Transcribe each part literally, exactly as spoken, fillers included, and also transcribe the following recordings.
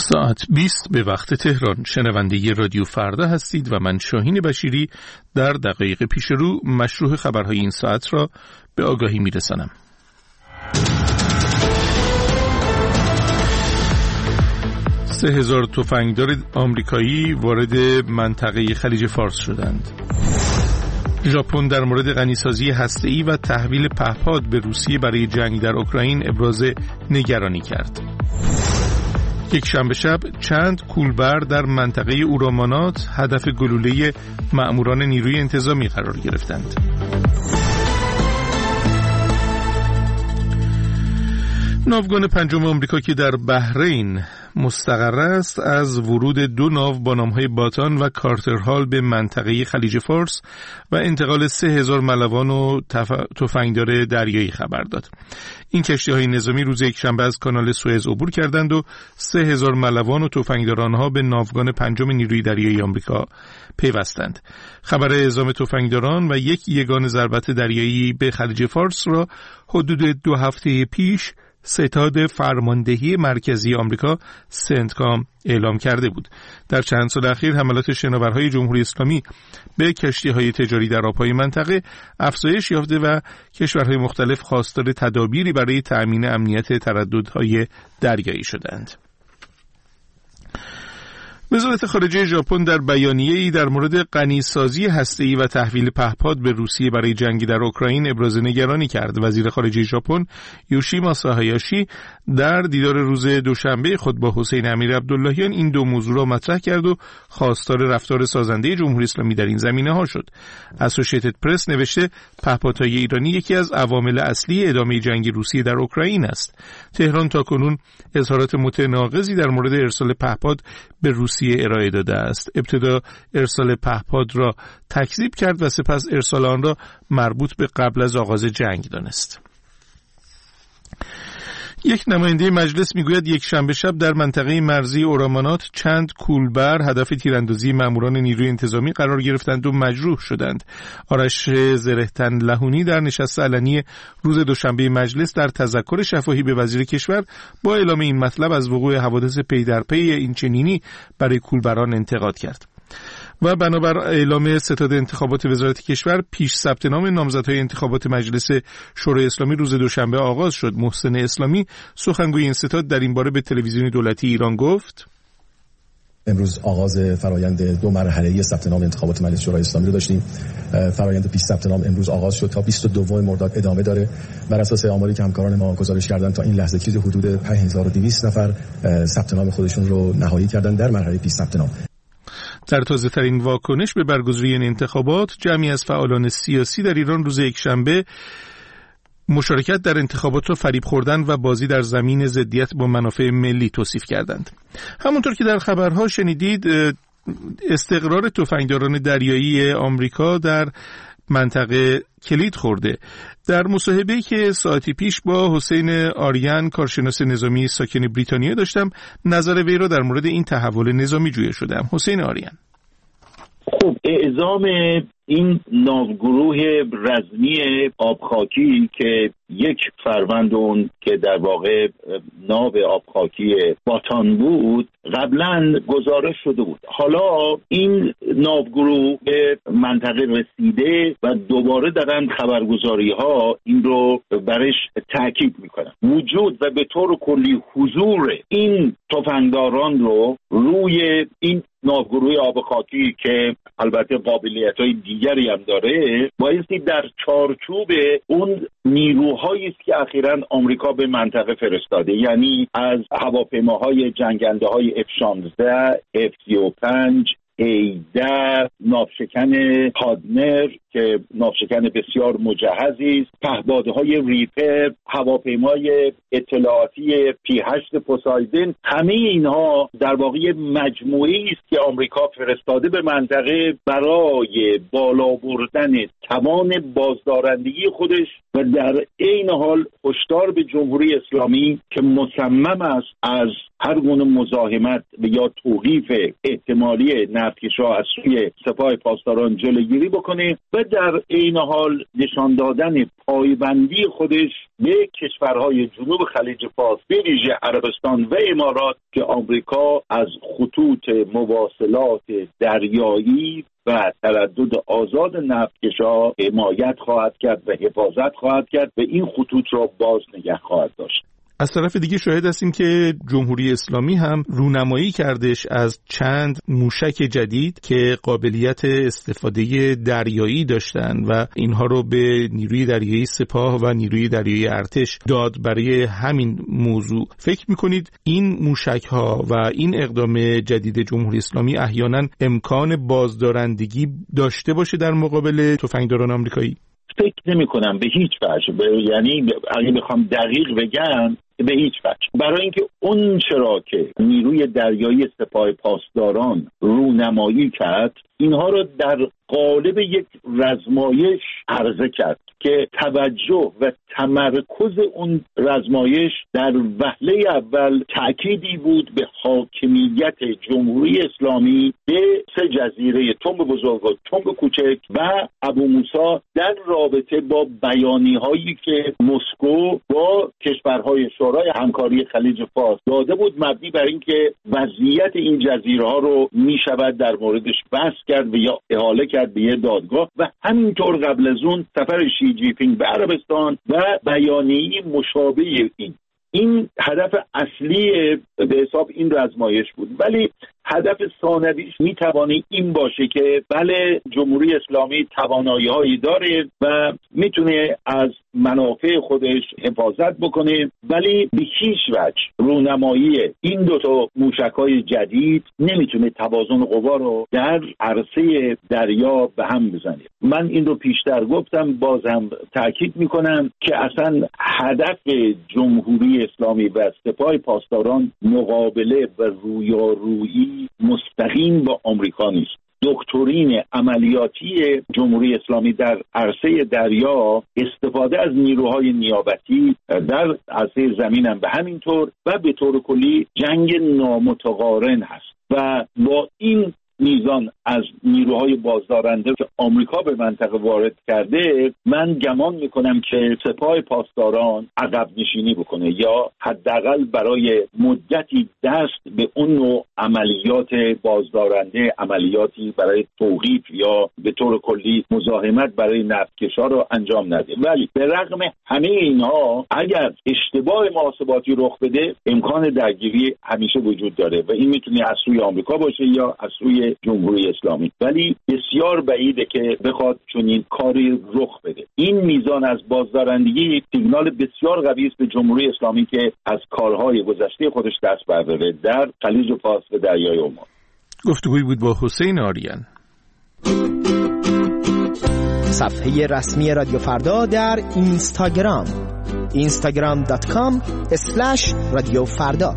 ساعت بیست به وقت تهران. شنونده رادیو فردا هستید و من شاهین بشیری در دقایق پیش رو مشروع خبرهای این ساعت را به آگاهی میرسانم. سه هزار تفنگدار آمریکایی وارد منطقه خلیج فارس شدند. ژاپن در مورد غنیسازی هسته‌ای و تحویل پهپاد به روسیه برای جنگ در اوکراین ابراز نگرانی کرد. یک شنبه شب چند کولبر در منطقه اورامانات هدف گلوله مأموران نیروی انتظامی قرار گرفتند. ناوگان پنجم آمریکا که در بحرین مستقر است از ورود دو ناو با نام‌های باتان و کارتر هال به منطقه خلیج فارس و انتقال سه هزار ملوان و تف... تفنگدار دریایی خبر داد. این کشتی‌های نظامی روز یکشنبه از کانال سوئز عبور کردند و سه هزار ملوان و تفنگدار آنها به ناوگان پنجم نیروی دریایی آمریکا پیوستند. خبر اعزام تفنگداران و یک یگان ضربت دریایی به خلیج فارس را حدود دو هفته پیش ستاد فرماندهی مرکزی آمریکا سنتکام اعلام کرده بود. در چند سال اخیر حملات شناورهای جمهوری اسلامی به کشتی‌های تجاری در آب‌های منطقه افزایش یافته و کشورهای مختلف خواستار تدابیری برای تأمین امنیت ترددهای دریایی شدند. وزارت خارجه ژاپن در بیانیه‌ای در مورد غنیسازی هسته‌ای و تحویل پهپاد به روسیه برای جنگ در اوکراین ابراز نگرانی کرد. وزیر خارجه ژاپن یوشیماسا هایاشی در دیدار روز دوشنبه خود با حسین امیر عبداللهیان این دو موضوع را مطرح کرد و خواستار رفتار سازنده جمهوری اسلامی در این زمینه‌ها شد. اسوسییتد پرس نوشته پهپادهای ایرانی یکی از عوامل اصلی ادامه جنگ روسیه در اوکراین است. تهران تاکنون اظهارات متناقضی در مورد ارسال پهپاد به روسیه ارائه داده است. ابتدا ارسال پهپاد را تکذیب کرد و سپس ارسال آن را مربوط به قبل از آغاز جنگ دانست. یک نماینده مجلس میگوید یک شنبه شب در منطقه مرزی اورامانات چند کولبر هدف تیراندازی ماموران نیروی انتظامی قرار گرفتند و مجروح شدند. آرش زرهتن لهونی در نشست علنی روز دوشنبه مجلس در تذکر شفاهی به وزیر کشور با اعلام این مطلب از وقوع حوادث پی در پی این چنینی برای کولبران انتقاد کرد. و بنابر اعلام ستاد انتخابات وزارت کشور پیش ثبت نام نامزدهای انتخابات مجلس شورای اسلامی روز دوشنبه آغاز شد. محسن اسلامی سخنگوی این ستاد در این باره به تلویزیون دولتی ایران گفت: امروز آغاز فرایند دو مرحله‌ای ثبت نام انتخابات مجلس شورای اسلامی رو داشتیم. فرایند پیش ثبت نام امروز آغاز شد تا بیست و دو مرداد ادامه داره. بر اساس آماری که همکاران ما گزارش کردن تا این لحظه چیزی حدود پنج هزار و دویست نفر ثبت نام خودشون رو نهایی کردن در مرحله پیش ثبت نام. در تازه ترین واکنش به برگزاری این انتخابات، جمعی از فعالان سیاسی در ایران روز یکشنبه مشارکت در انتخابات را فریب خوردن و بازی در زمین ضدیت با منافع ملی توصیف کردند. همونطور که در خبرها شنیدید، استقرار تفنگداران دریایی آمریکا در منطقه کلید خورده. در مصاحبه‌ای که ساعتی پیش با حسین آریان کارشناس نظامی ساکن بریتانیا داشتم، نظر وی را در مورد این تحول نظامی جویا شدم. حسین آریان: خب اعزام این ناوگروه رزمی آبخاکی که یک فروند اون که در واقع ناو آبخاکی باتان بود قبلا گزارش شده بود. حالا این ناوگروه به منطقه رسیده و دوباره دارن خبرگزاری ها این رو برش تاکید میکنن. وجود و به طور کلی حضور این تفنگداران رو روی این ناوگروه آبخاکی که البته قابلیت‌های دیگری هم داره بایستی در چارچوب اون نیروهایی است که اخیراً آمریکا به منطقه فرستاده، یعنی از هواپیماهای جنگنده‌های اف شانزده، اف سی و پنج، ایده، ناوشکن پادمر که ناوشکن بسیار مجهزی است، پهپادهای ریپر، هواپیمای اطلاعاتی پی هشت پوسایدن، همه اینها در واقع مجموعه‌ای است که آمریکا فرستاده به منطقه برای بالا بردن توان بازدارندگی خودش و در عین حال هشدار به جمهوری اسلامی که مصمم است از هر گونه مزاحمت یا توقیف احتمالی نفتکش‌ها از سوی سپاه پاسداران جلوگیری بکنه و و در عین حال نشان دادن پایبندی خودش به کشورهای جنوب خلیج فارس به ویژه عربستان و امارات که آمریکا از خطوط مواصلات دریایی و تردد آزاد نفتکشا حمایت خواهد کرد و حفاظت خواهد کرد و این خطوط را باز نگه خواهد داشت. از طرف دیگه شاهد هستیم که جمهوری اسلامی هم رونمایی کردش از چند موشک جدید که قابلیت استفاده دریایی داشتن و اینها رو به نیروی دریایی سپاه و نیروی دریایی ارتش داد برای همین موضوع. فکر میکنید این موشک ها و این اقدام جدید جمهوری اسلامی احیانا امکان بازدارندگی داشته باشه در مقابل تفنگداران آمریکایی؟ فکر نمی کنم به هیچ وجه، یعنی اگه بخوام دقیق بگم به هیچ وجه، برای اینکه اون چرا که نیروی دریایی سپاه پاسداران رونمایی کرد اینها رو در قالب یک رزمایش عرضه کرد که توجه و تمرکز اون رزمایش در وهله اول تأکیدی بود به حاکمیت جمهوری اسلامی به سه جزیره تنب بزرگ و تنب کوچک و ابو موسی در رابطه با بیانیه هایی که مسکو با کشورهای شورای همکاری خلیج فارس داده بود مبنی بر اینکه وضعیت این جزیره ها رو می شود در موردش بحث کرد و یا احاله کرد به یه دادگاه و همینطور قبل از اون سفر شی جی پینگ به عربستان و بیانیه مشابه این این هدف اصلی به حساب این رزمایش بود. ولی هدف ثانویش میتوانی این باشه که بله جمهوری اسلامی توانایی‌هایی داره و میتونه از منافع خودش حفاظت بکنه، ولی به هیچ وجه رونمایی این دوتا موشک‌های جدید نمیتونه توازن قوا رو در عرصه دریا به هم بزنه. من این رو پیشتر گفتم، بازم تاکید میکنم که اصلا هدف جمهوری اسلامی و سپاه پاسداران مقابله و رویارویی مستقیم با آمریکا نیست. دکترین عملیاتی جمهوری اسلامی در عرصه دریا استفاده از نیروهای نیابتی در عرصه زمین هم به همین طور و به طور کلی جنگ نامتقارن هست و با این میزان از نیروهای بازدارنده که آمریکا به منطقه وارد کرده، من گمان میکنم که سپاه پاسداران عقب نشینی بکنه یا حداقل برای مدتی دست به اون نوع عملیات بازدارنده، عملیاتی برای توقیف یا به طور کلی مزاحمت برای نفتکشا رو انجام نده. ولی به رغم همه اینها اگر اشتباه محاسباتی رخ بده امکان درگیری همیشه وجود داره و این میتونه از سوی آمریکا باشه یا از سوی جمهوری اسلامی، ولی بسیار بعیده که بخواد چنین کاری رخ بده. این میزان از بازدارندگی سیگنال بسیار قوی است به جمهوری اسلامی که از کارهای گذشته خودش دست برداره در خلیج فارس و دریای عمان. گفتگوی بود با حسین آریان. صفحه رسمی رادیو فردا در اینستاگرام اینستاگرام دات کام اسلش رادیو فردا.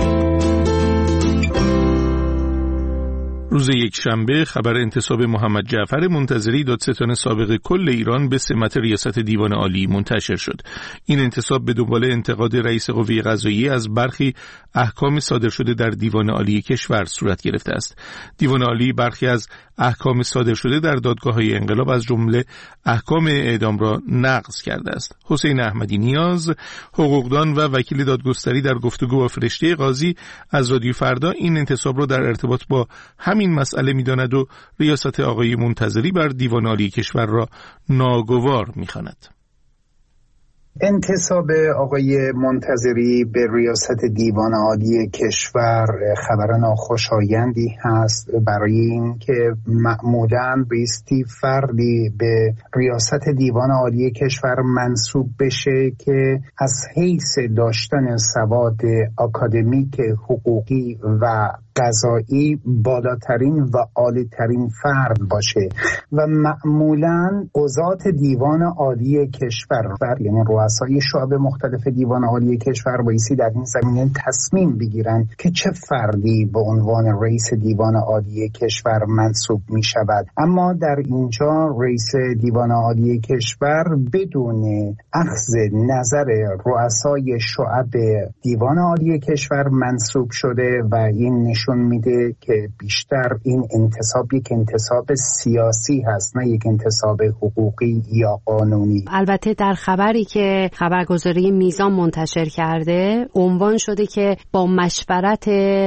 روز یک شنبه خبر انتصاب محمد جعفر منتظری دادستان سابق کل ایران به سمت ریاست دیوان عالی منتشر شد. این انتصاب به دنبال انتقاد رئیس قوه قضاییه از برخی احکام صادر شده در دیوان عالی کشور صورت گرفته است. دیوان عالی برخی از احکام صادر شده در دادگاه‌های انقلاب از جمله احکام اعدام را نقض کرده است. حسین احمدی نیاز، حقوقدان و وکیل دادگستری در گفتگو با فرشته قاضی از رادیو فردا این انتصاب را در ارتباط با همین مسئله می‌داند و ریاست آقای منتظری بر دیوان عالی کشور را ناگوار می‌خواند. انتصاب آقای منتظری به ریاست دیوان عالی کشور خبر ناخوشایندی هست، برای این که معمولاً بایستی فردی به ریاست دیوان عالی کشور منصوب بشه که از حیث داشتن سواد آکادمیک حقوقی و قضایی بالاترین و عالیترین فرد باشه و معمولاً قضات دیوان عالی کشور یعنی رؤسای شعب مختلف دیوان عالی کشور بایستی در این زمینه تصمیم بگیرن که چه فردی به عنوان رئیس دیوان عالی کشور منصوب می شود. اما در اینجا رئیس دیوان عالی کشور بدون اخذ نظر رؤسای شعب دیوان عالی کشور منصوب شده و این نشون نشون میده که بیشتر این انتصاب یک انتصاب سیاسی هست، نه یک انتصاب حقوقی یا قانونی. البته در خبری که خبرگزاری میزان منتشر کرده عنوان شده که با مشورت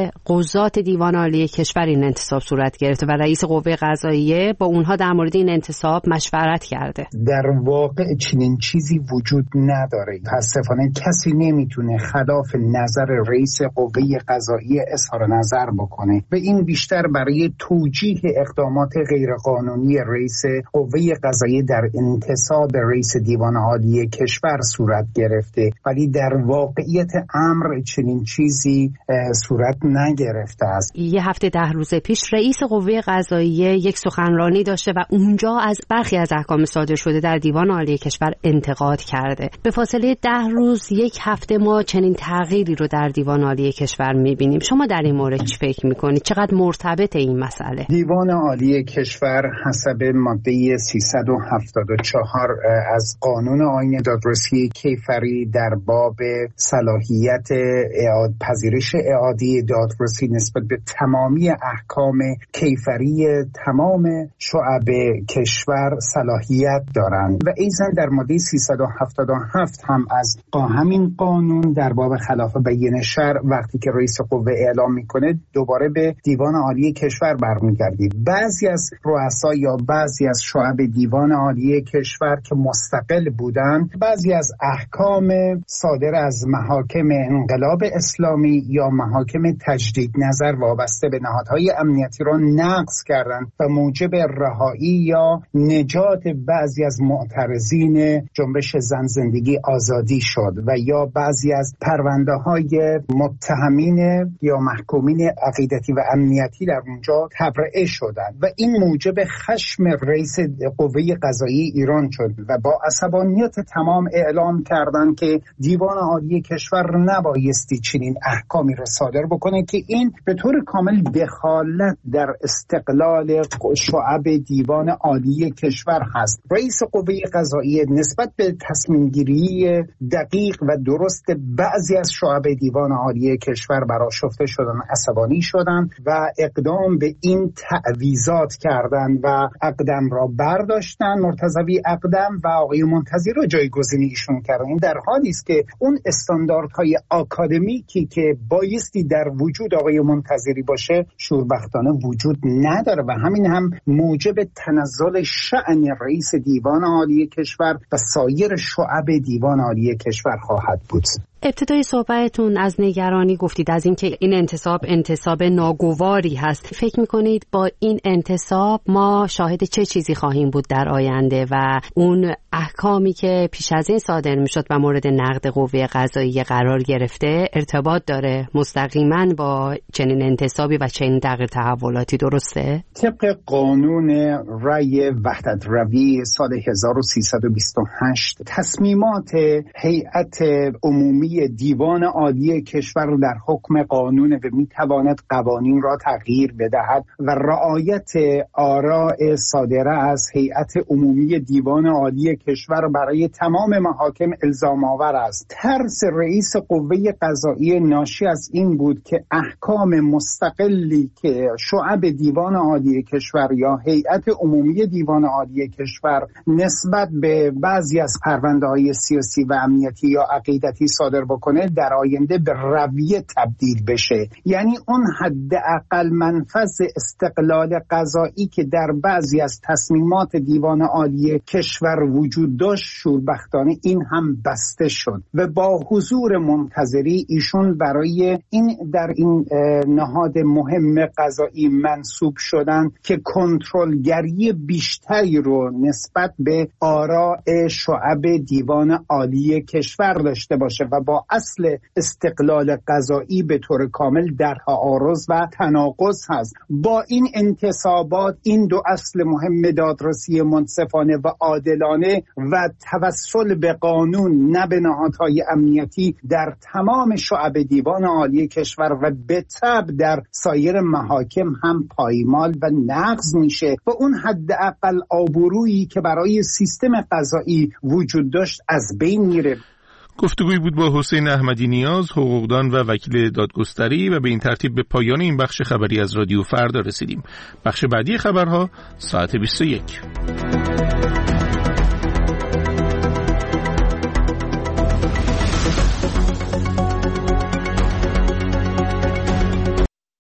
قضات دیوان عالی کشور این انتصاب صورت گرفته و رئیس قوه قضاییه با اونها در مورد این انتصاب مشورت کرده. در واقع چنین چیزی وجود نداره. متاسفانه کسی نمیتونه خلاف نظر رئیس قوه قضاییه اظهار نظر بکنه و این بیشتر برای توجیه اقدامات غیرقانونی رئیس قوه قضاییه در انتصاب رئیس دیوان عالی کشور صورت گرفته، ولی در واقعیت امر چنین چیزی صورت نگرفته است. یه هفته ده روز پیش رئیس قوه قضاییه یک سخنرانی داشته و اونجا از برخی از احکام صادر شده در دیوان عالی کشور انتقاد کرده. به فاصله ده روز یک هفته ما چنین تغییری رو در دیوان عالی کشور می‌بینیم. شما در این مورد چی فکر می‌کنید؟ چقدر مرتبط این مسئله؟ دیوان عالی کشور حسب ماده سیصد و هفتاد و چهار از قانون آیین دادرسی کیفری در باب صلاحیت اعاد پذیرش اعاده دادرسی نسبت به تمامی احکام کیفری تمام شعب کشور صلاحیت دارند و ایضاً در ماده سیصد و هفتاد و هفت هم از همین قانون در باب خلاف بیان شرع وقتی که رئیس قوه اعلام میکنه دوباره به دیوان عالی کشور برمیگردی. بعضی از رؤسا یا بعضی از شعب دیوان عالی کشور که مستقل بودند بعضی از احکام صادر از محاکم انقلاب اسلامی یا محاکم تجدید نظر وابسته به نهادهای امنیتی را نقض کردند و موجب رهایی یا نجات بعضی از معترضین جنبش زن زندگی آزادی شد و یا بعضی از پرونده های متهمین یا محکومین عقیدتی و امنیتی در اونجا تبرئه شدند و این موجب خشم رئیس قوه قضاییه ایران شد و با عصبانیت تمام اعلام کردند که دیوان عالی کشور نبایستی چنین احکامی را صادر بکنه که این به طور کامل دخالت در استقلال شعب دیوان عالی کشور هست. رئیس قوه قضاییه نسبت به تصمیم گیری دقیق و درست بعضی از شعب دیوان عالی کشور برآشفته شدن، عصبانی شدن و اقدام به این تعویضات کردن و اقدام را برداشتن، مرتضوی اقدام و آقای منتظری را جایگزین ایشون کردن. این در حالی است که اون استانداردهای آکادمیکی که بایستی در وجود آقای منتظری باشه شوربختانه وجود نداره و همین هم موجب تنزل شأن رئیس دیوان عالی کشور و سایر شعب دیوان عالی کشور خواهد بود. ابتدای صحبتتون از نگرانی گفتید از اینکه این انتصاب انتصاب ناگواری هست. فکر میکنید با این انتصاب ما شاهد چه چیزی خواهیم بود در آینده و اون احکامی که پیش از این صادر میشد و مورد نقد قوه قضاییه قرار گرفته ارتباط داره مستقیما با چنین انتصابی و چنین تغییر تحولاتی، درسته؟ طبق قانون رأی وحدت روی سال هزار و سیصد و بیست و هشت تصمیمات هیئت عمومی دیوان عالی کشور در حکم قانون و میتواند قوانین را تغییر بدهد و رعایت آراء صادره از هیئت عمومی دیوان عالی کشور برای تمام محاکم الزام آور است. ترس رئیس قوه قضاییه ناشی از این بود که احکام مستقلی که شعب دیوان عالی کشور یا هیئت عمومی دیوان عالی کشور نسبت به بعضی از پرونده‌های سیاسی و امنیتی یا عقیدتی صادر بکنه در آینده به رویه تبدیل بشه. یعنی اون حداقل منفذ استقلال قضایی که در بعضی از تصمیمات دیوان عالی کشور وجود داشت شوربختانه این هم بسته شد و با حضور منتظری ایشون برای این در این نهاد مهم قضایی منصوب شدن که کنترلگری بیشتری رو نسبت به آراء شعب دیوان عالی کشور داشته باشه و با اصل استقلال قضایی به طور کامل در تعارض و تناقض هست. با این انتصابات این دو اصل مهم دادرسی منصفانه و عادلانه و توسل به قانون نه به نهادهای امنیتی در تمام شعب دیوان عالی کشور و به تبع در سایر محاکم هم پایمال و نقض میشه و اون حداقل آبرویی که برای سیستم قضایی وجود داشت از بین میره. گفتگوی بود با حسین احمدی نیاز، حقوقدان و وکیل دادگستری، و به این ترتیب به پایان این بخش خبری از رادیو فردا رسیدیم. بخش بعدی خبرها ساعت بیست و یک.